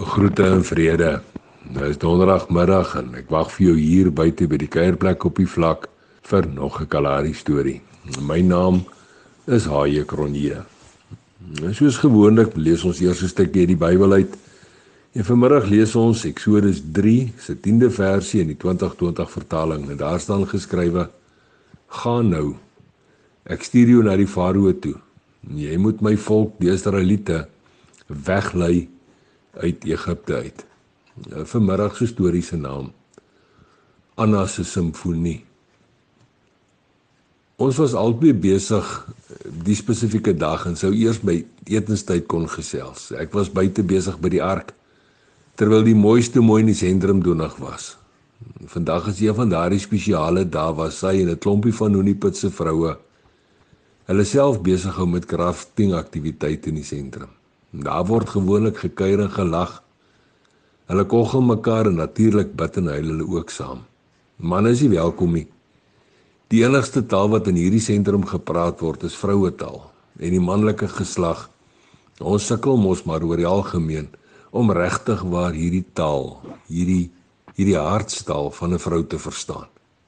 Groete en vrede. Nou is donderdagmiddag en ek wag vir jou hier buite by die kuierplek op die vlak vir nog 'n Kalahari storie. My naam is H.J. Cronje. Soos gewoonlik lees ons eers 'n stukkie uit die Bybel uit. En vanmiddag lees ons Eksodus 3 se 10de versie in die 2020 vertaling. En daar staan geskrywe: Gaan nou. Ek stuur jou na die Farao toe. Jy moet my volk, die Israeliete, weglei uit Egipte uit. Vanmiddag se storie se naam: Anna se simfonie. Ons was albei besig die spesifieke dag en sou eers by etenstyd kon gesels. Ek was buite besig by die ark, terwyl die mooiste mooi in die sentrum doenig was. Vandag is een van daardie spesiale dae waar sy en 'n klompie van Honeypot se vroue hulle self besig hou met crafting aktiwiteite in die sentrum. Daar word gewoonlik gekuier en gelag. Hulle koggel mekaar en natuurlik bid en huil hulle ook saam. Manne is nie welkom nie. Die enigste taal wat in hierdie sentrum gepraat word is vrouetaal en die manlike geslag. Ons sukkel mos maar oor die algemeen om regtig waar hierdie taal, hierdie hartstaal van 'n vrou te verstaan.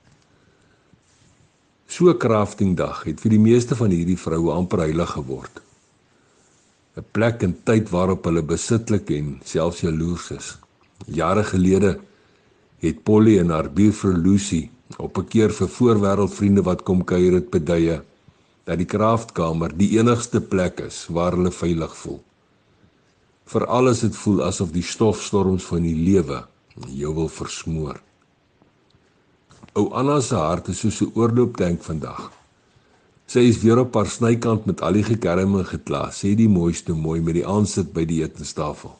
So 'n craftingdag het vir die meeste van hierdie vroue amper heilig geword. 'n Plek en tyd waarop hulle besitlik en selfs jaloers is. Jare gelede het Polly en haar buurvrou Lucy op 'n keer vir voorwêreldvriende wat kom kuier het beduie dat die kraftkamer die enigste plek is waar hulle veilig voel. Veral as dit voel asof die stofstorms van die lewe jou wil versmoor. Ou Anna se hart is soos 'n oorlooptank vandag. Sy is weer op haar snykant met al die gekerm en gekla, sê die mooiste mooi met die aansit by die etenstafel.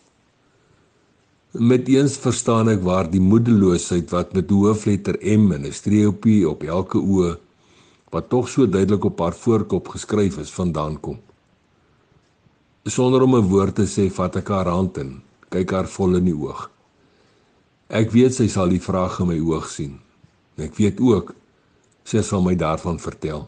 Met eens verstaan ek waar die moedeloosheid wat met 'n hoofletter M en 'n streepie op elke oë, wat tog so duidelik op haar voorkop geskryf is, vandaan kom. Sonder om 'n woord te sê, vat ek haar hand in, kyk haar vol in die oog. Ek weet sy sal die vraag in my oog sien. Ek weet ook, sy sal my daarvan vertel.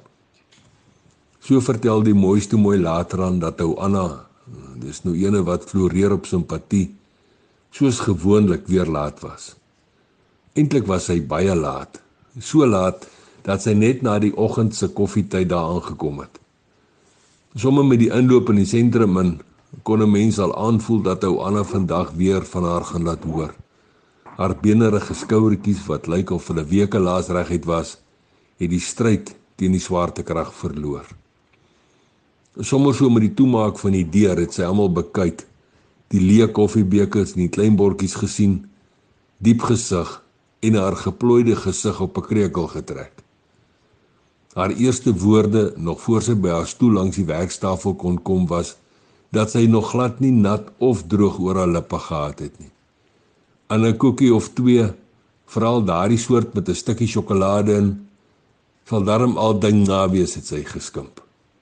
So vertel die mooiste mooi later aan dat ou Anna, dis nou ene wat floreer op simpatie, soos gewoonlik weer laat was. Eintlik was sy baie laat, so laat dat sy net na die oggend se koffietyd daar aangekom het. Somme met die inloop in die sentrum in, kon 'n mens al aanvoel dat ou Anna vandag weer van haar gaan laat hoor. Haar benerige skouertjies wat lyk of hulle weke laas reguit was, het die stryd teen die swaartekrag verloor. Sommer so met die toemaak van die deur het sy almal bekyk, die leë koffiebekers en die klein bordjies gesien, diep gesig en haar geplooide gesig op 'n krekel getrek. Haar eerste woorde, nog voor sy by haar stoel langs die werktafel kon kom, was dat sy nog glad nie nat of droog oor haar lippe gehad het nie. Aan 'n koekie of twee, veral daardie soort met 'n stukkie sjokolade in, sal darm al ding na wees, het sy geskimp.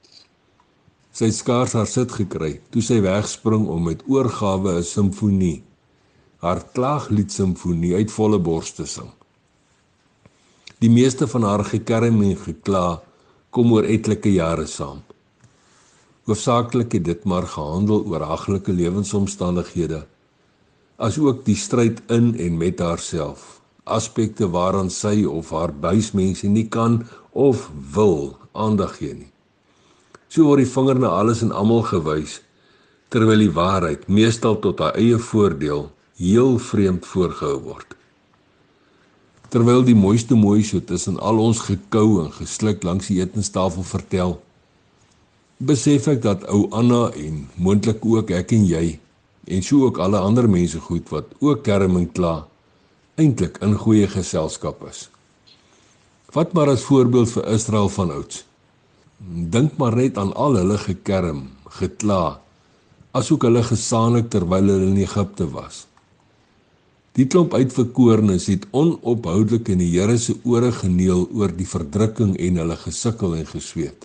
Sy het skaars haar sit gekry, toe sy wegspring om met oorgawe 'n simfonie, haar klaaglied simfonie uit volle bors te sing. Die meeste van haar gekerm en gekla kom oor etlike jare saam. Hoofsaaklik het dit maar gehandel oor haglike lewensomstandighede, as ook die stryd in en met haarself, aspekte waaraan sy of haar buismense nie kan of wil aandag gee nie. So word die vinger na alles en almal gewys, terwyl die waarheid, meestal tot haar eie voordeel, heel vreemd voorgehou word. Terwyl die mooiste mooi so tussen al ons gekou en gesluk langs die etenstafel vertel, besef ek dat ou Anna en moontlik ook ek en jy, en so ook alle ander mense goed wat ook kerm en kla, eintlik in goeie geselskap is. Vat maar as voorbeeld vir Israel van ouds. Dink maar net aan al hulle gekerm, gekla, asook hulle gesaanlik terwyl hulle in Egipte was. Die klomp uitverkorenes het onophoudelik in die Here se ore geneel oor die verdrukking en hulle gesukkel en gesweet.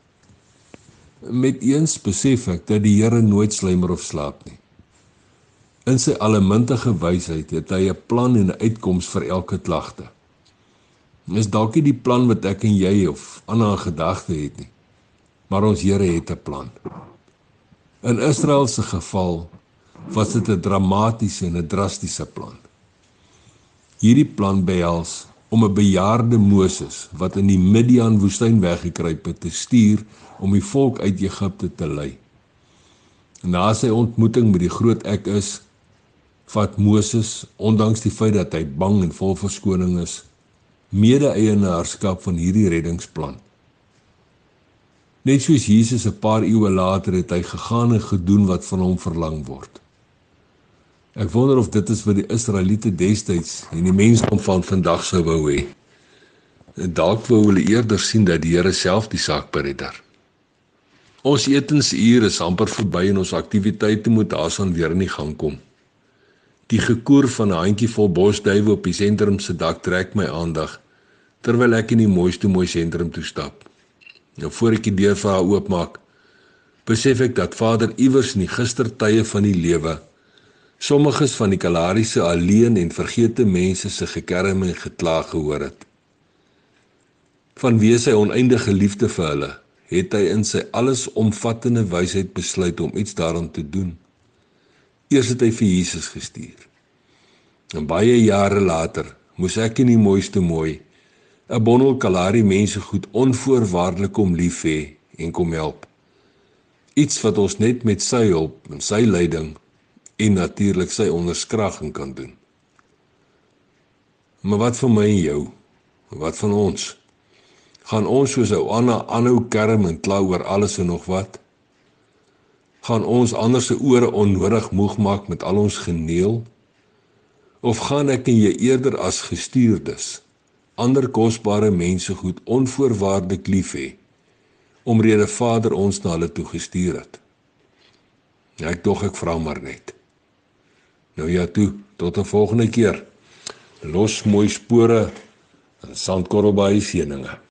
Met eens besef ek dat die Here nooit slymer of slaap nie. In sy allemintige wysheid het hy 'n plan en 'n uitkoms vir elke klagte. Is dalk nie die plan wat ek en jy of Anna in gedagte het nie, maar ons Here het 'n plan. In Israel se geval Was dit 'n dramatiese en 'n drastiese plan? Hierdie plan behels om 'n bejaarde Moses wat in die Midian woestyn weggekruip het te stuur om die volk uit Egipte te lei. Na sy ontmoeting met die groot ek is, vat Moses, ondanks die feit dat hy bang en vol verskoning is, mede-eienaarskap van hierdie reddingsplan. Net soos Jesus 'n paar eeue later het hy gegaan en gedoen wat van hom verlang word. Ek wonder of dit is wat die Israeliete destyds en die mensdom van vandag sou wou hê. Dalk wou hulle eerder sien dat die Here self die saak beredder. Ons etensuur is amper verby en ons aktiwiteite moet daaraan weer in die gang kom. Die gekoer van 'n handjievol bosduwe op die sentrum se dak trek my aandag, terwyl ek in die mooiste mooi sentrum toe stap. Nou voor ek die deur vir haar oopmaak, besef ek dat Vader iewers in die gistertye van die lewe sommiges van die Kalahari se alleen en vergete mense se gekerm en gekla gehoor het. Vanweë sy oneindige liefde vir hulle, het hy in sy allesomvattende wysheid besluit om iets daaraan te doen. Eers het hy vir Jesus gestuur. En baie jare later moes ek in die mooiste mooi 'n bondel Kalahari mense goed onvoorwaardelik om lief hê en kom help. Iets wat ons net met sy hulp en sy leiding en natuurlik sy onderskraging kan doen. Maar wat van my en jou? Wat van ons? Gaan ons soos ou Anna aanhou kerm en kla oor alles en nog wat? Gaan ons ander se ore onnodig moeg maak met al ons geneel? Of gaan ek en jy eerder as gestuurdes ander kosbare mense goed onvoorwaardelik lief hê, omrede Vader ons na hulle toe gestuur het? Ja, ek vra maar net. Nou ja toe, tot 'n volgende keer. Los mooi spore en sandkorrel by die seëninge.